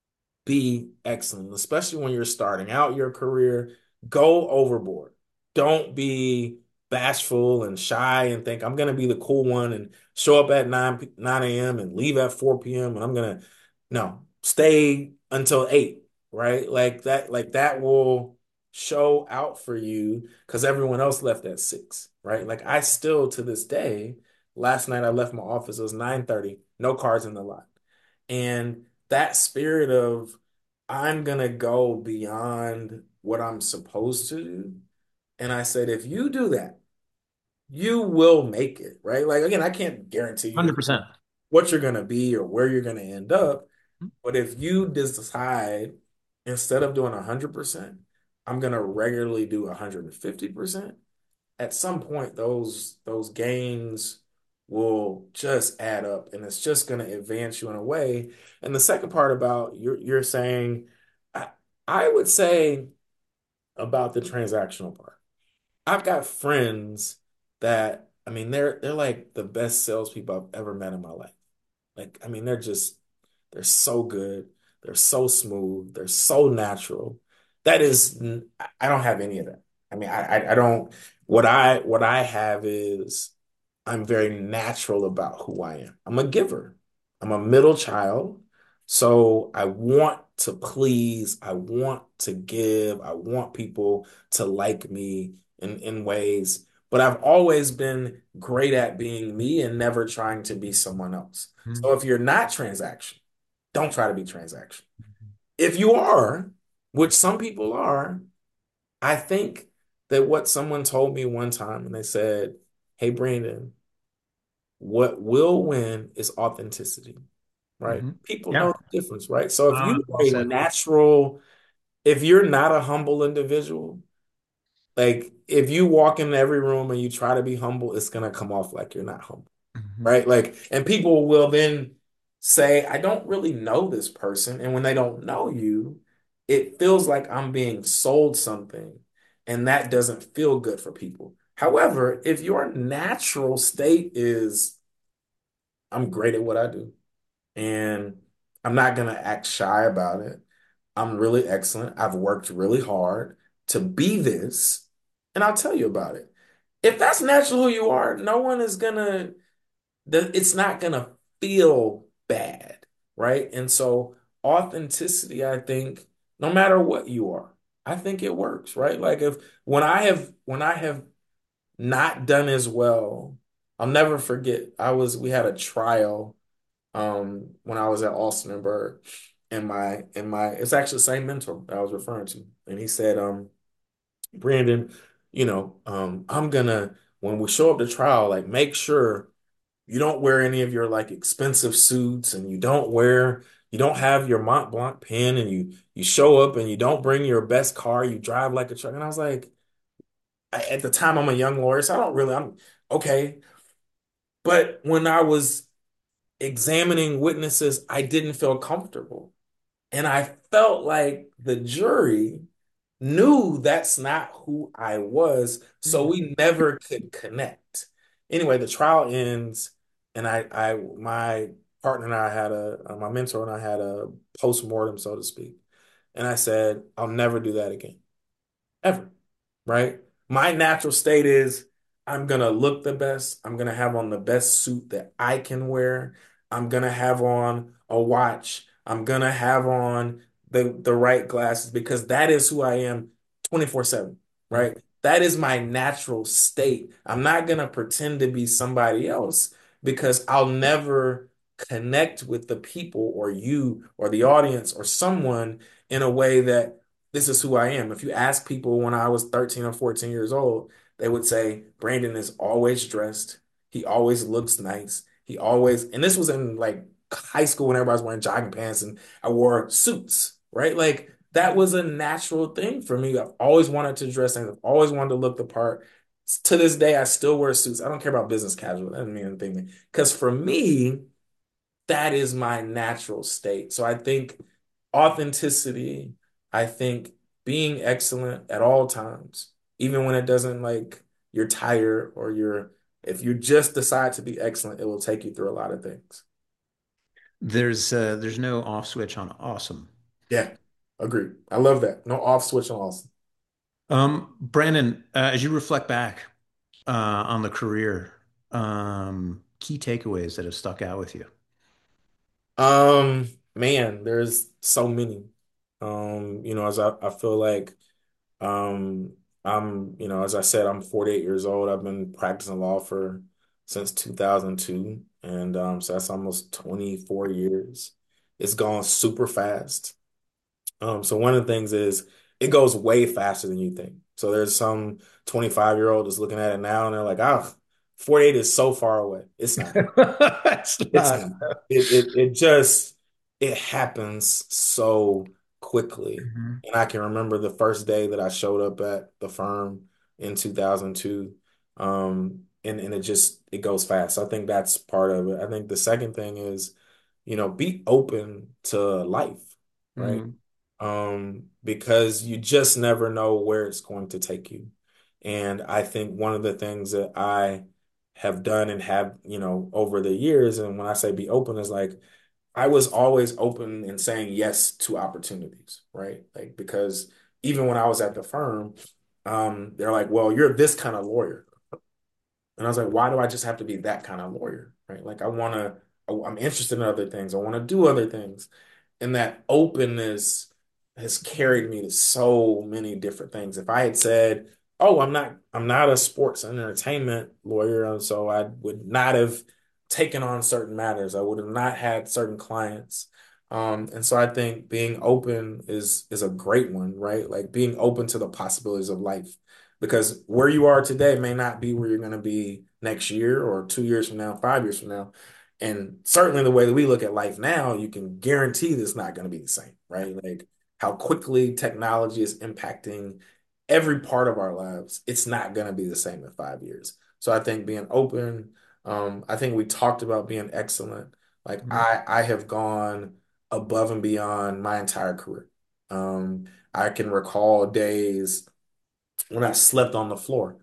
be excellent, especially when you're starting out your career. Go overboard. Don't be bashful and shy and think I'm going to be the cool one and show up at nine, nine a m and leave at four p m and I'm going to, no, stay until eight, right? Like that, like that will show out for you because everyone else left at six, right? Like I still to this day, last night I left my office, it was nine thirty, no cars in the lot. And that spirit of I'm gonna go beyond what I'm supposed to do. And I said, if you do that, you will make it, right? Like again, I can't guarantee you one hundred percent. what you're gonna be or where you're gonna end up. But if you decide instead of doing one hundred percent, I'm gonna regularly do one hundred fifty percent, at some point those those gains will just add up and it's just going to advance you in a way. And the second part about you're you're saying I, I would say about the transactional part. I've got friends that I mean they're they're like the best salespeople I've ever met in my life. Like I mean they're just they're so good. They're so smooth. They're so natural. That is, I don't have any of that. I mean, I, I, I don't. What I what I have is I'm very natural about who I am. I'm a giver. I'm a middle child. So I want to please. I want to give. I want people to like me in, in ways. but I've always been great at being me and never trying to be someone else. Mhm. So if you're not transaction, don't try to be transaction. If you are, which some people are, I think that what someone told me one time and they said, "Hey, Brandon, what will win is authenticity," right? Mhm. People know Yeah. the difference, right? So if Uh, you well are a said. natural, if you're not a humble individual, like if you walk in every room and you try to be humble, it's gonna come off like you're not humble, Mhm. right? Like, and people will then say, I don't really know this person. And when they don't know you, it feels like I'm being sold something, and that doesn't feel good for people. However, if your natural state is, I'm great at what I do, and I'm not going to act shy about it. I'm really excellent. I've worked really hard to be this, and I'll tell you about it. If that's naturally who you are, no one is gonna, it's not gonna feel bad, right? And so authenticity, I think, no matter what you are, I think it works, right? Like if when I have when I have not done as well, I'll never forget. I was we had a trial um when I was at Austinburg, and my and my it's actually the same mentor that I was referring to. And he said, um, Brandon, you know, um, I'm gonna when we show up to trial, like make sure you don't wear any of your like expensive suits, and you don't wear you don't have your Mont Blanc pen, and you you show up and you don't bring your best car, you drive like a truck. And I was like, I, at the time I'm a young lawyer, so I don't really I'm okay. But when I was examining witnesses, I didn't feel comfortable. And I felt like the jury knew that's not who I was, so Mhm. we never could connect. Anyway, the trial ends, and I, I, my partner and I had a, uh, my mentor and I had a post-mortem, so to speak. And I said, I'll never do that again, ever, right? My natural state is I'm gonna look the best. I'm gonna have on the best suit that I can wear. I'm gonna have on a watch. I'm gonna have on the the right glasses because that is who I am twenty-four seven, Mhm. right? That is my natural state. I'm not gonna pretend to be somebody else because I'll never connect with the people or you or the audience or someone in a way that this is who I am. If you ask people when I was thirteen or fourteen years old, they would say, Brandon is always dressed. He always looks nice. He always, and this was in like high school when everybody was wearing jogging pants and I wore suits, right? Like that was a natural thing for me. I've always wanted to dress and I've always wanted to look the part. To this day, I still wear suits. I don't care about business casual. That doesn't mean anything. Because for me, that is my natural state. So I think authenticity, I think being excellent at all times, even when it doesn't like you're tired or you're, if you just decide to be excellent, it will take you through a lot of things. There's uh, there's no off switch on awesome. Yeah, agree. I love that. No off switch on awesome. Um, Brandon, uh, as you reflect back uh, on the career, um, key takeaways that have stuck out with you. Um, man, there's so many. Um, you know, as I, I feel like Um, I'm, you know, as I said, I'm forty-eight years old. I've been practicing law for since two thousand two, and um, so that's almost twenty-four years. It's gone super fast. Um, so one of the things is it goes way faster than you think. So there's some twenty-five year old that's looking at it now and they're like, ah, forty-eight is so far away. It's not. It's It's not. not. It it it just it happens so quickly. Mhm. And I can remember the first day that I showed up at the firm in two thousand two. Um, and, and it just it goes fast. So I think that's part of it. I think the second thing is, you know, be open to life, right? Mhm. Um, because you just never know where it's going to take you. And I think one of the things that I have done and have, you know, over the years, and when I say be open, is like I was always open and saying yes to opportunities, right? Like because even when I was at the firm, um, they're like, well, you're this kind of lawyer. And I was like, why do I just have to be that kind of lawyer? Right. Like I want to, I'm interested in other things. I want to do other things. And that openness has carried me to so many different things. If I had said, Oh, I'm not I'm not a sports and entertainment lawyer, and so I would not have taken on certain matters. I would have not had certain clients. Um, and so I think being open is is a great one, right? Like being open to the possibilities of life. Because where you are today may not be where you're going to be next year or two years from now, five years from now. And certainly the way that we look at life now, you can guarantee that's not going to be the same, right? Like how quickly technology is impacting every part of our lives, it's not going to be the same in five years. So I think being open, um, I think we talked about being excellent. Like Mhm. I, I have gone above and beyond my entire career. Um, I can recall days when I slept on the floor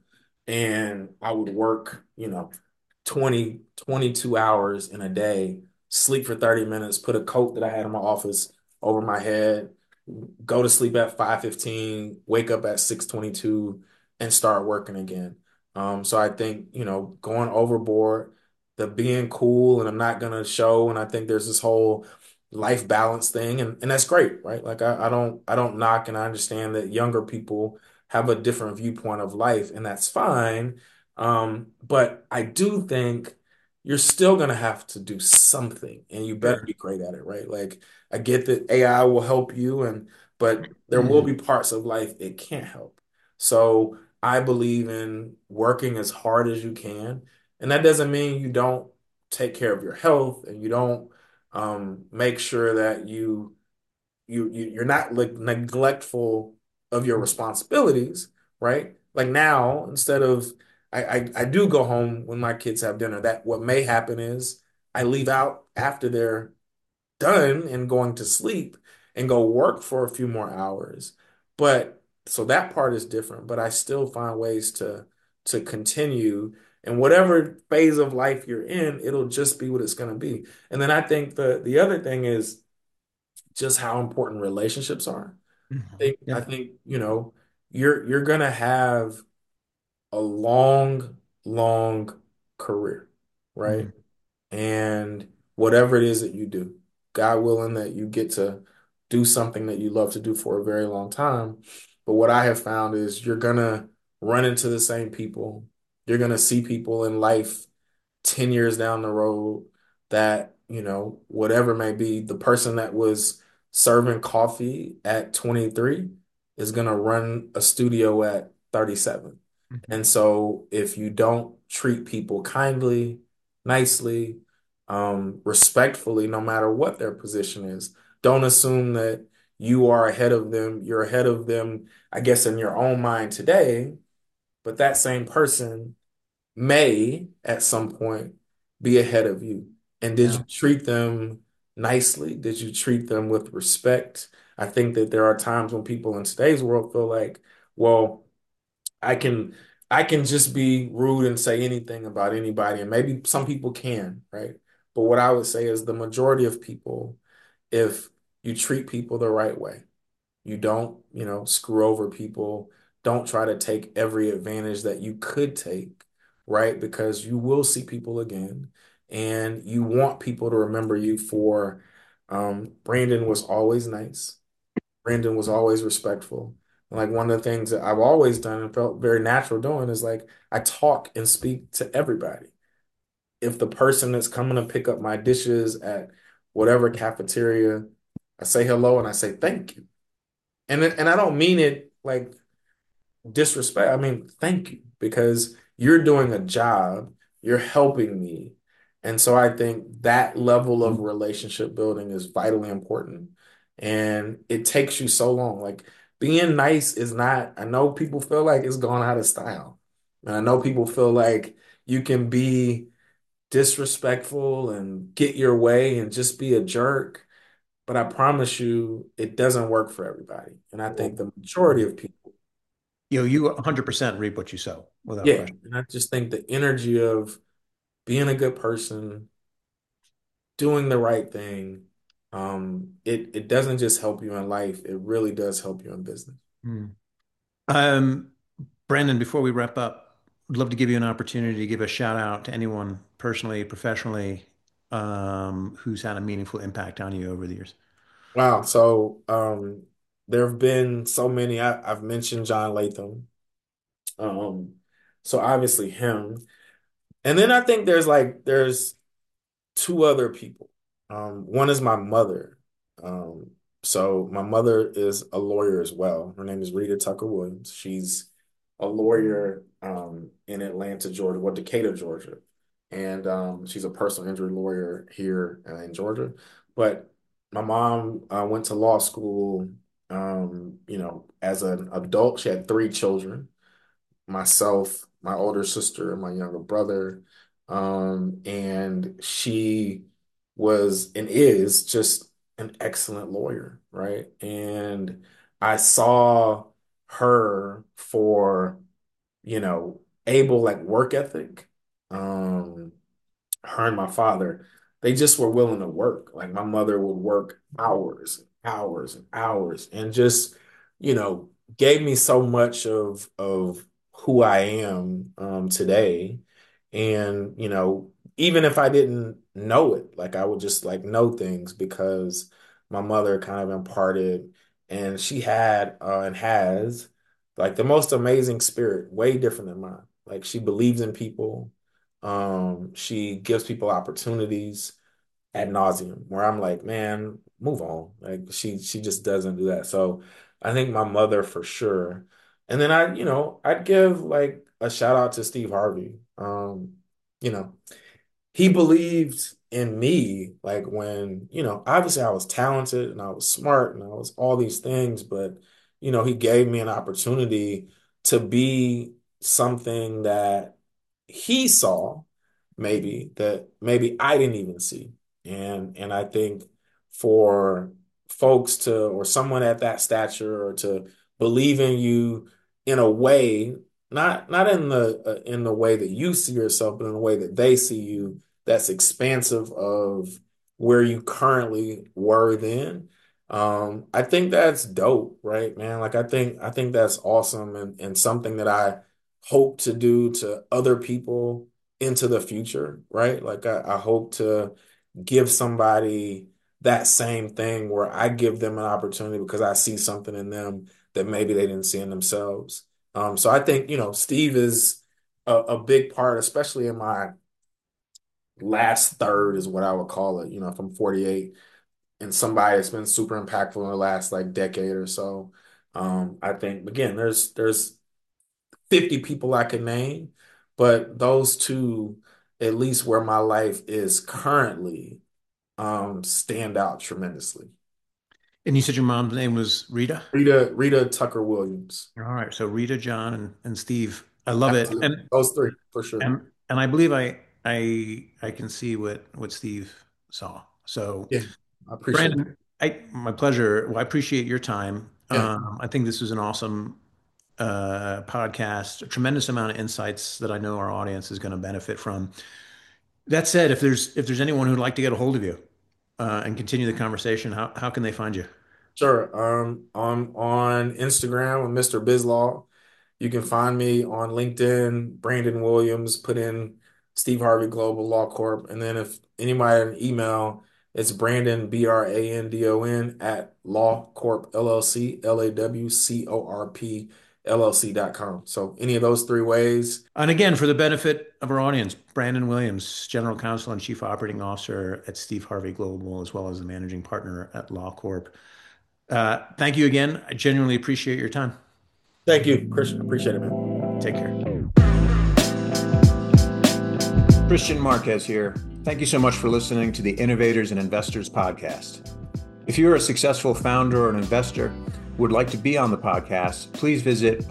and I would work, you know, twenty, twenty-two hours in a day, sleep for thirty minutes, put a coat that I had in my office over my head, go to sleep at five fifteen, wake up at six twenty-two and start working again. Um, so I think, you know, going overboard, the being cool and I'm not gonna show, and I think there's this whole life balance thing and, and that's great, right? Like I, I don't I don't knock and I understand that younger people have a different viewpoint of life and that's fine. Um, but I do think you're still gonna have to do something and you better Sure. be great at it, right? Like I get that A I will help you and but there will Mhm. be parts of life it can't help. So I believe in working as hard as you can. And that doesn't mean you don't take care of your health and you don't um, make sure that you you, you you're not like neglectful of your responsibilities, right? Like now, instead of I, I I do go home when my kids have dinner. That what may happen is I leave out after they're done and going to sleep and go work for a few more hours. But so that part is different, but I still find ways to to continue and whatever phase of life you're in, it'll just be what it's going to be. And then I think the the other thing is just how important relationships are. I Mhm. think I Yeah. think, you know, you're you're gonna have a long, long career, right? Mhm. And whatever it is that you do, God willing that you get to do something that you love to do for a very long time. But what I have found is you're gonna run into the same people. You're gonna see people in life ten years down the road that, you know, whatever may be, the person that was serving coffee at twenty-three is going to run a studio at thirty-seven. Mhm. And so if you don't treat people kindly, nicely, um, respectfully, no matter what their position is, don't assume that you are ahead of them. You're ahead of them, I guess, in your own mind today, but that same person may at some point be ahead of you. And did Yeah. you treat them nicely? Did you treat them with respect? I think that there are times when people in today's world feel like, well, I can I can just be rude and say anything about anybody, and maybe some people can, right? But what I would say is the majority of people, if you treat people the right way, you don't, you know, screw over people. Don't try to take every advantage that you could take, right? Because you will see people again, and you want people to remember you for um, Brandon was always nice. Brandon was always respectful. And like one of the things that I've always done and felt very natural doing is like I talk and speak to everybody. If the person that's coming to pick up my dishes at whatever cafeteria, I say hello and I say thank you. And and I don't mean it like disrespect. I mean, thank you because you're doing a job, you're helping me. And so I think that level of relationship building is vitally important. And it takes you so long. Like being nice is not, I know people feel like it's gone out of style. And I know people feel like you can be disrespectful and get your way and just be a jerk. But I promise you, it doesn't work for everybody. And I think Well, the majority of people, you know, you one hundred percent reap what you sow, without yeah. question. And I just think the energy of being a good person, doing the right thing, um, it it doesn't just help you in life, it really does help you in business. Mm. Um, Brandon, before we wrap up, I'd love to give you an opportunity to give a shout out to anyone personally, professionally, um, who's had a meaningful impact on you over the years. Wow. So um, there have been so many. I, I've mentioned John Latham. Um, so obviously him. And then I think there's like there's two other people. Um, one is my mother. Um, so my mother is a lawyer as well. Her name is Rita Tucker Williams. She's a lawyer um, in Atlanta, Georgia, well, Decatur, Georgia, and um, she's a personal injury lawyer here uh, in Georgia. But my mom uh, went to law school. Um, you know, as an adult, she had three children, myself, my older sister, and my younger brother. Um, and she was and is just an excellent lawyer, right? And I saw her for, you know, able like work ethic. Um, her and my father, they just were willing to work. Like my mother would work hours, hours and hours and just, you know, gave me so much of of who I am um today. And, you know, even if I didn't know it, like I would just like know things because my mother kind of imparted and she had uh, and has like the most amazing spirit, way different than mine. Like she believes in people. Um, she gives people opportunities ad nauseum, where I'm like, man, move on. Like she she just doesn't do that. So I think my mother for sure. And then I, you know, I'd give like a shout out to Steve Harvey. Um, you know, he believed in me like when, you know, obviously I was talented and I was smart and I was all these things, but you know, he gave me an opportunity to be something that he saw maybe that maybe I didn't even see. And and I think for folks to or someone at that stature or to believe in you in a way not not in the uh, in the way that you see yourself, but in the way that they see you, that's expansive of where you currently were then. Um, I think that's dope, right, man? Like I think I think that's awesome and, and something that I hope to do to other people into the future, right? Like I, I hope to give somebody that same thing where I give them an opportunity because I see something in them that maybe they didn't see in themselves. Um, so I think, you know, Steve is a, a big part, especially in my last third is what I would call it. You know, if I'm forty-eight and somebody that's been super impactful in the last like decade or so. Um, I think again, there's there's fifty people I could name, but those two, at least where my life is currently, um, stand out tremendously. And you said your mom's name was Rita? Rita Rita Tucker Williams. All right. So Rita, John, and, and Steve. I love it. Absolutely. And Those three for sure. and and I believe I I I can see what what Steve saw. So Yeah, I appreciate that. Brandon, I my pleasure. Well, I appreciate your time. Yeah, Um, I think this was an awesome uh, podcast, a tremendous amount of insights that I know our audience is going to benefit from. That said, if there's if there's anyone who'd like to get a hold of you uh, and continue the conversation, how how can they find you? sure. Um, I'm on Instagram with Mister Bizlaw. You can find me on LinkedIn, Brandon Williams, put in Steve Harvey Global Law Corp. And then if anybody an email, it's Brandon, B R A N D O N at Law Corp L L C, L A W C O R P L L C dot com. So any of those three ways. And again, for the benefit of our audience, Brandon Williams, General Counsel and Chief Operating Officer at Steve Harvey Global, as well as the Managing Partner at Law Corp. Uh, thank you again. I genuinely appreciate your time. Thank you, Christian. Appreciate it, man. Take care. Christian Marquez here. Thank you so much for listening to the Innovators and Investors podcast. If you're a successful founder or an investor who would like to be on the podcast, please visit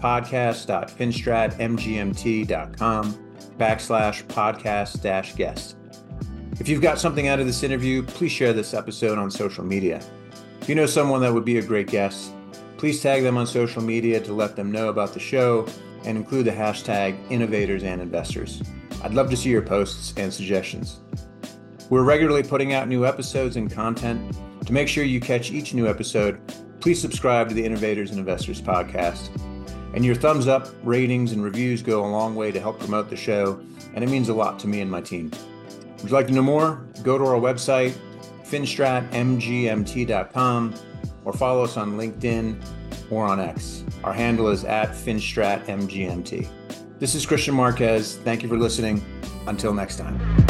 podcast.finstratmgmt.com backslash podcast dash guest. If you've got something out of this interview, please share this episode on social media. If you know someone that would be a great guest, please tag them on social media to let them know about the show and include the hashtag Innovators and Investors. I'd love to see your posts and suggestions. We're regularly putting out new episodes and content. To make sure you catch each new episode, please subscribe to the Innovators and Investors podcast. And your thumbs up, ratings, and reviews go a long way to help promote the show, and it means a lot to me and my team. Would you like to know more? Go to our website, finstrat m g m t dot com, or follow us on LinkedIn or on X. Our handle is at finstrat m g m t. This is Christian Marquez. Thank you for listening. Until next time.